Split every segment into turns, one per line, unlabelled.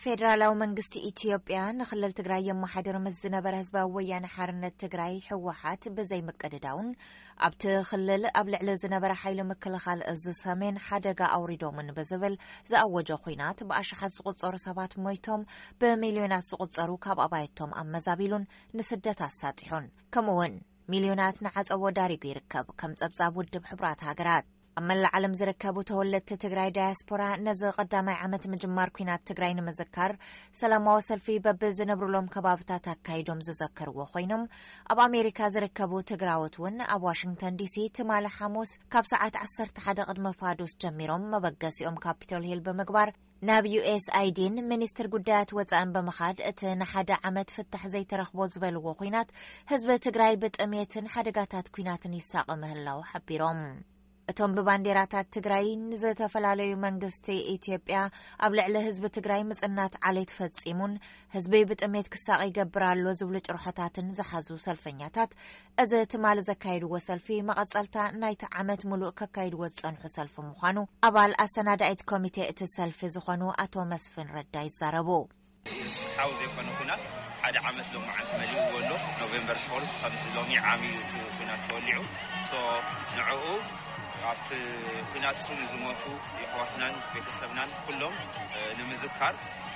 ፌደራላዊ መንግስቲ ኢትዮጵያ ንክልል ትግራይ የመሓደር መዝነበረ ህዝባዊ ወያነ ሓርነት ትግራይ ሕወሓት በዘይ መቀደዳውን ኣብቲ ክልል ኣብ ልዕሊ ዝነበረ ሓይሊ ምክልኻል እዚ ሰሜን ሓደጋ ኣውሪዶምን በዝብል ዝኣወጀ ኩናት ብኣሽሓት ዝቁፀሩ ሰባት ሞይቶም ብሚልዮናት ዝቁፀሩ ካብ ኣባይቶም ኣመዛቢሉን ንስደት ኣሳጢሑን ከምኡውን ሚልዮናት ንዓፀቦ ዳሪጉ ይርከብ ከም ጸብጻብ ውድብ ሕቡራት ሃገራት ኣብ መላእ ዓለም ዝርከቡ ተወለድቲ ትግራይ ዳያስፖራ ነዚ ቀዳማይ ዓመት ምጅማር ኩናት ትግራይ ንምዝካር ሰላማዊ ሰልፊ በብዝነብሩሎም ከባብታት ኣካይዶም ዝዘከርዎ ኮይኖም ኣብ ኣሜሪካ ዝርከቡ ትግራዎት እውን ኣብ ዋሽንግተን ዲሲ ትማሊ ሓሙስ ካብ ሰዓት 11 ቅድመ ፋዱስ ጀሚሮም መበገሲኦም ካፒቶል ሂል ብምግባር ናብ USAIDን ሚኒስትር ጉዳያት ወፃእን በመኻድ እቲ ንሓደ ዓመት ፍታሕ ዘይተረኽቦ ዝበልዎ ኩናት ህዝቢ ትግራይ ብጥሜትን ሓደጋታት ኩናትን ይሳቀ ምህላው ሓቢሮም እቶም ብባንዴራታት ትግራይ ንዝተፈላለዩ መንግስቲ ኢትዮጵያ ኣብ ልዕሊ ህዝቢ ትግራይ ምጽናት ዓሌት ፈጺሙን ህዝቢ ብጥሜት ክሳቅ ይገብራሎ ዝብሉ ጭርሖታትን ዝሓዙ ሰልፈኛታት እዚ ትማሊ ዘካይድዎ ሰልፊ መቐጸልታ ናይቲ ዓመት ሙሉእ ከካይድዎ ዝጸንሑ ሰልፊ ምዃኑ ኣባል ኣሰናዳኢት ኮሚቴ እቲ ሰልፊ ዝኾኑ ኣቶ መስፍን ረዳ ይዛረቡ
ሓው ዘይኮነ ኩናት ሓደ ዓመት ሎም ዓመት መሊኡ ወሎ ኖቬምበር 4 ከምዚ ሎሚ ዓሚሉ ኩናት ተወሊዑ ንዕኡ ኣብቲ ኩናት ዝሞቱ ይሕዋትናን ቤተሰብናን ኩሎም ንምዝካር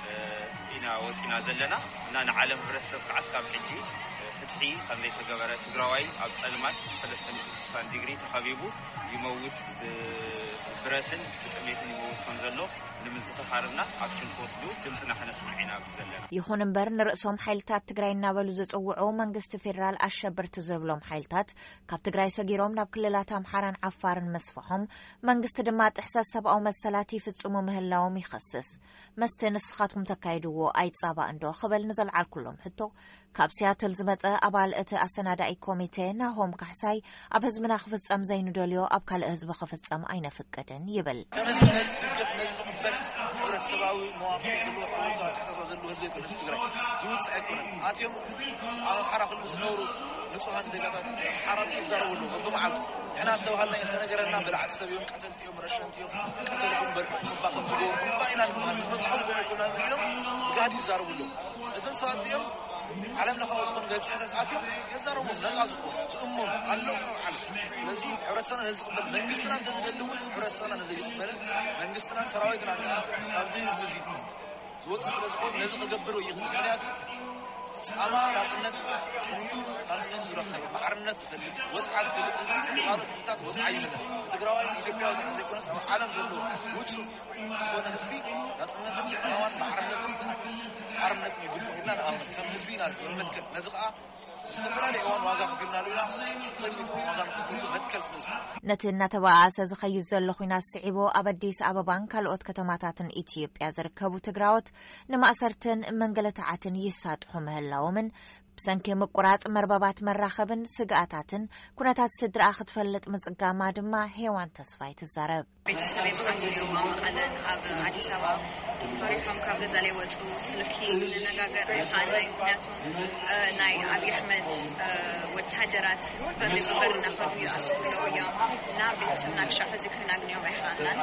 ኢና ወፂና ዘለና እና ንዓለም ህብረተሰብ ከዓስካብ ሕጂ ፍትሒ ከም ዘይተገበረ ትግራዋይ ኣብ ጸልማት 360 ዲግሪ ተኸቢቡ ይመውት ብረትን ብጥሜትን ይመውት ከም ዘሎ ንምዝኻርና ኣክሽን ክወስዱ ድምፅና ከነስምዕ ዘለና
ይኹን እምበር ንርእሶም ሓይልታት ትግራይ እናበሉ ዝጽውዑ መንግስቲ ፌደራል ኣሸበርቲ ዝብሎም ሓይልታት ካብ ትግራይ ሰጊሮም ናብ ክልላት ኣምሓራን ዓፋርን መስፈሖም መንግስቲ ድማ ጥሕሰት ሰብኣዊ መሰላት ይፍጽሙ ምህላዎም ይኸስስ መስተ ንስኻትኩም ተካይድዎ ኣይጻባእ እንዶ ክበል ንዘልዓል ኩሎም ሕቶ ካብ ሲያትል ዝመጸ ኣባል እቲ ኣሰናዳኢ ኮሚቴ ናሆም ካሕሳይ ኣብ ህዝብና ክፍጸም ዘይንደልዮ ኣብ ካልእ ህዝቢ ክፍጸም ኣይነፍቀድን ይብል
ሰብኣዊ መዋቅር ዘለዎ ተሕተሮ ዘሎ ህዝቢ ይኩን ትግራይ ዝውፅእ ኣይኮነን ኣትዮም ኣብ ሓራ ክልል ዝነብሩ ንጹሃን ዜጋታት ሓራን ይዛረብሉ በመዓልቱ ንሕና ዝተባሃልና የተነገረና በላዕቲ ሰብ እዮም ቀተልቲ እዮም ረሸንቲ እዮም ቀተልኩም በርኩም ባኹም ዝገበርኩም ባይና ንባሃል መስመፅኩም ይኮና ኢሎም ጋድ ይዛረብሉ እዞም ሰባት እዚኦም ዓለም ለኻዊ ዝኾኑ ጋዜጠኛታት ኣትዮም የዛረቡ ነፃ ዝኾኑ ዝእመኑ ኣለዉ ዓለም ስለዚ ሕብረተሰብና ነዚ ዝቕበል መንግስትና እንተዝደልውን ሕብረተሰብና ነዚ ይቕበልን መንግስትና ሰራዊትና ካብዚ ህዝቢ እዚ ዝወፅእ ስለዝኾኑ ነዚ ክገብሩ ይኽእል ምክንያቱ ጻማ ናጽነት ጽንዩ ናጽነት ዝረኸብ ማዕርነት ዝፈልጥ ወስዓ ዝፈልጥ ህዝቢ ባዶ ፍታት ወስዓ ይመነ ትግራዋይ ኢትዮጵያ ዘይኮነስ ኣብ ዓለም ዘሎ ውፁእ ዝኾነ ህዝቢ ናጽነትን ሕማዋን ማዕርነትን ሓርነትን ይግቡ ኢልና ንኣምን ከም ህዝቢ ኢና ዝመትከል ነዚ ከዓ ዝተፈላለዩ እዋን ዋጋ ክግብና ለና ቅድሚት ዋጋ ንክግሉ መትከል ስለዝኾነ
ነቲ እናተባኣሰ ዝኸይድ ዘሎ ኩናት ስዒቦ ኣብ ኣዲስ ኣበባን ካልኦት ከተማታትን ኢትዮጵያ ዝርከቡ ትግራዎት ንማእሰርትን መንገለታዓትን ይሳጥሑ ምህላዎምን ብሰንኪ ምቁራጽ መርበባት መራኸብን ስግኣታትን ኩነታት ስድራ ክትፈልጥ ምጽጋማ ድማ ሄዋን ተስፋይ ትዛረብ
ቤተሰበይ ብሓንቲዮ መቐለን ኣብ ኣዲስ ኣበባ ፈሪሖም ካብ ገዛ ላይ ወፁ ስልኪ ንነጋገር ኣይከኣልናይ ምክንያቱም ናይ ኣብዪ ኣሕመድ ወታደራት በሪ ብበር እናኸዱ ይኣስሩለው እዮም እና ቤተሰብና ክሻዕ ሕዚ ክነግንዮም ኣይከኣልናን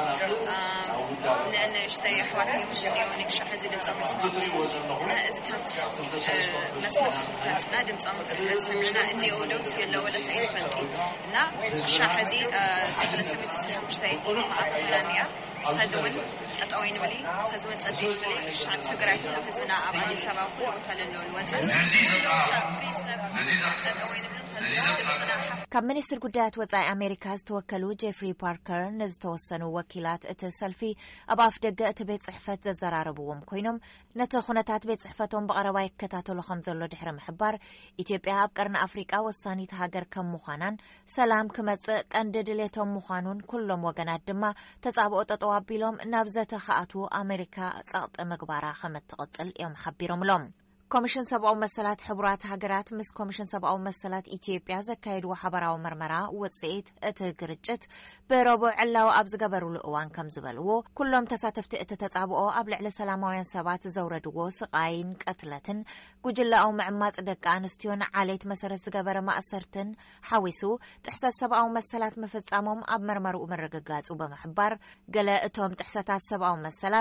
ንእሽተይ ኣሕዋተይ እኒኦ ክሻዕ ሕዚ ድምፆም ይሰምዑ እና እዚታት መስመር ክፍታትና ድምፆም ሰሚዕና እኒኦ ደውስ የለ ወለሰ ይፈልጢ እና ክሻዕ ሕዚ ስለሰሚት ሓሙሽተይ መዓልቲ ፈላንያ هزون أتوين بلي هزون تصدق بلي شعب تجري حزبنا أب علي سبعة كل وثالث الوطن شعب فريسنا أتوين بلي
ካብ ሚኒስትር ጉዳያት ወጻኢ ኣሜሪካ ዝተወከሉ ጄፍሪ ፓርከር ንዝተወሰኑ ወኪላት እቲ ሰልፊ ኣብ ኣፍ ደገ እቲ ቤት ጽሕፈት ዘዘራረብዎም ኮይኖም ነቲ ኩነታት ቤት ጽሕፈቶም ብቐረባ ይከታተሉ ከም ዘሎ ድሕሪ ምሕባር ኢትዮጵያ ኣብ ቀርኒ ኣፍሪቃ ወሳኒት ሃገር ከም ምዃናን ሰላም ክመጽእ ቀንዲ ድሌቶም ምዃኑን ኩሎም ወገናት ድማ ተጻብኦ ጠጠው ኣቢሎም ናብ ዘተኸኣትዉ ኣሜሪካ ጸቕጢ ምግባራ ከም እትቕጽል እዮም ሓቢሮምሎም ኮሚሽን ሰብኣዊ መሰላት ሕቡራት ሃገራት ምስ ኮሚሽን ሰብኣዊ መሰላት ኢትዮጵያ ዘካየድዎ ሓበራዊ መርመራ ውጽኢት እቲ ግርጭት ብረቡዕ ዕላዊ ኣብ ዝገበሩሉ እዋን ከም ዝበልዎ ኩሎም ተሳተፍቲ እቲ ተጻብኦ ኣብ ልዕሊ ሰላማውያን ሰባት ዘውረድዎ ስቃይን ቀትለትን ጉጅላዊ ምዕማጽ ደቂ ኣንስትዮን ዓሌት መሰረት ዝገበረ ማእሰርትን ሓዊሱ ጥሕሰት ሰብኣዊ መሰላት ምፍጻሞም ኣብ መርመርኡ ምርግጋጹ ብምሕባር ገለ እቶም ጥሕሰታት ሰብኣዊ መሰላት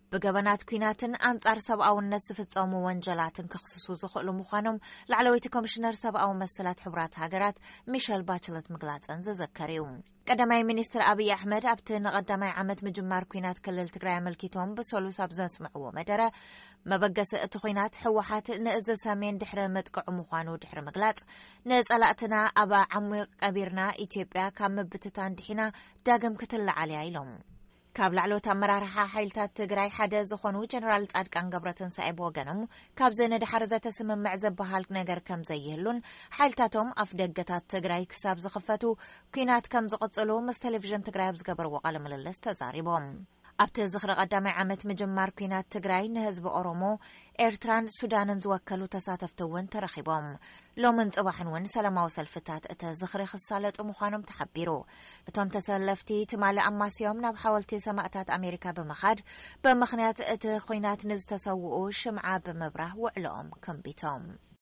بجبنات كويناتن أنصار سبعونات سفتصوم وانجلاتن كخصوصو زخلو مخانم لعلوية كوميشنر سبعو مسلات حبرات هاجرات ميشيل باتشلت مقلات انزذكريو قدماي مينستر أبي أحمد أبتن قدماي عمد مجمار كوينات كلل تقراي ملكيتهم بسولو سابزن سمعو مدرة مبقس اتخوينات حوحات نأز سامين دحر متقع مخانو دحر مقلات نزالاتنا أبا عميق كبيرنا إثيوبيا كام بتتان دحنا داقم كتل عليها لهم كاب لعلوت أمرارها حيلتات تقراي حدا زخونو جنرال تقادقان قبرتن سايب وغنم كاب زين دحرزة تسمم معزب بهالك نقر كم زيهلون حيلتاتهم أفدقتات تقراي كساب زخفتو كينات كم زقصلو مستلفجن تقراي بزقبر وقالم للس تزاريبهم أبت زخر قدامي عمت مجمار كينات تقراي نهزب أورومو إيرتران سودانن زوكلو تساتفتون ترخيبهم لو من صباحن ون سلام وسلفتات أتا زخري خصالت أمخانم تحبيرو أتم تسلفتي تمال أماسيوم ناب حاولتي سماعتات أمريكا بمخاد بمخنات أتا خوينات نز تسوؤو شمعة بمبره وعلوم كمبيتوم